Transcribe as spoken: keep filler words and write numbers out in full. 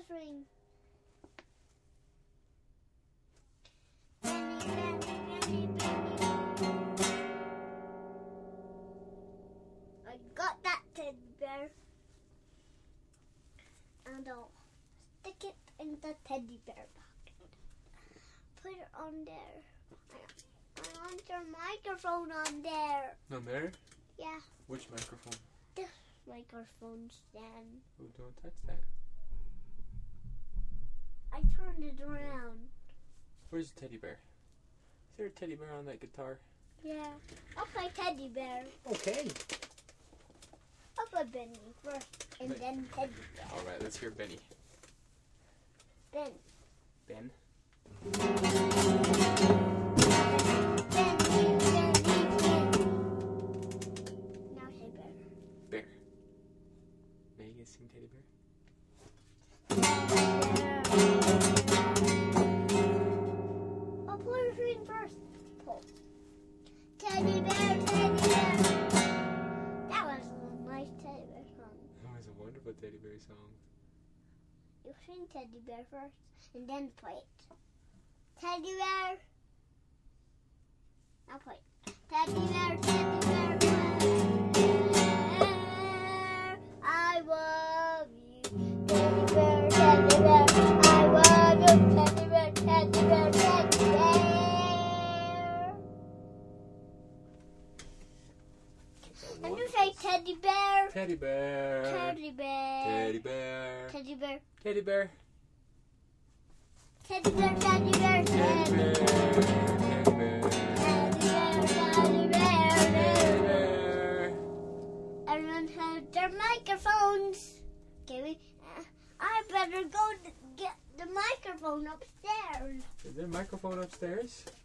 Paws ring. Benny, Benny, Benny, Benny. I got that teddy bear. And I'll stick it in the teddy bear pocket. Put it on there. I want your microphone on there. On there? Yeah. Which microphone? This microphone stand. Oh, don't touch that. I turned it around. Where's the teddy bear? Is there a teddy bear on that guitar? Yeah. I'll play teddy bear. Okay. I'll play Benny first and Wait. then teddy bear. Alright, let's hear Benny. Ben. Ben? Benny, Benny, Benny. Now say bear. Bear. Now you can sing teddy bear? I'll play the string first. Pull. Teddy bear, teddy bear. That was a nice teddy bear song. That was a wonderful teddy bear song. You sing teddy bear first and then play it. Teddy bear. Now play it. Teddy bear, teddy bear, bear. I love you. Teddy bear, teddy bear. I love you. Teddy bear, teddy bear, teddy bear. And you say teddy bear. Teddy bear. Teddy bear. Teddy bear. Teddy bear. Teddy bear. Teddy bear, teddy bear, Teddy teddy bear. bear. Teddy bear. Teddy bear, teddy bear, Teddy bear. Everyone has their microphones. Okay, we, uh, I better go to get the microphone upstairs. Is there a microphone upstairs?